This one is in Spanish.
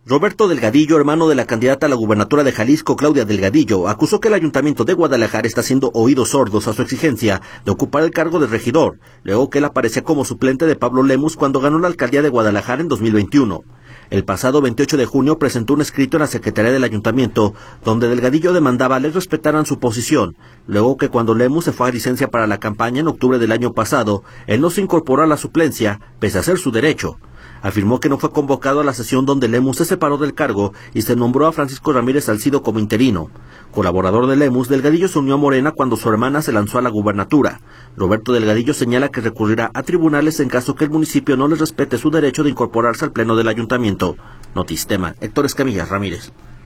Roberto Delgadillo, hermano de la candidata a la gubernatura de Jalisco, Claudia Delgadillo, acusó que el Ayuntamiento de Guadalajara está haciendo oídos sordos a su exigencia de ocupar el cargo de regidor, luego que él aparecía como suplente de Pablo Lemus cuando ganó la alcaldía de Guadalajara en 2021. El pasado 28 de junio presentó un escrito en la Secretaría del Ayuntamiento donde Delgadillo demandaba les respetaran su posición, luego que cuando Lemus se fue a licencia para la campaña en octubre del año pasado, él no se incorporó a la suplencia, pese a ser su derecho. Afirmó que no fue convocado a la sesión donde Lemus se separó del cargo y se nombró a Francisco Ramírez Salcido como interino. Colaborador de Lemus, Delgadillo se unió a Morena cuando su hermana se lanzó a la gubernatura. Roberto Delgadillo señala que recurrirá a tribunales en caso que el municipio no les respete su derecho de incorporarse al pleno del ayuntamiento. Notistema, Héctor Escamilla Ramírez.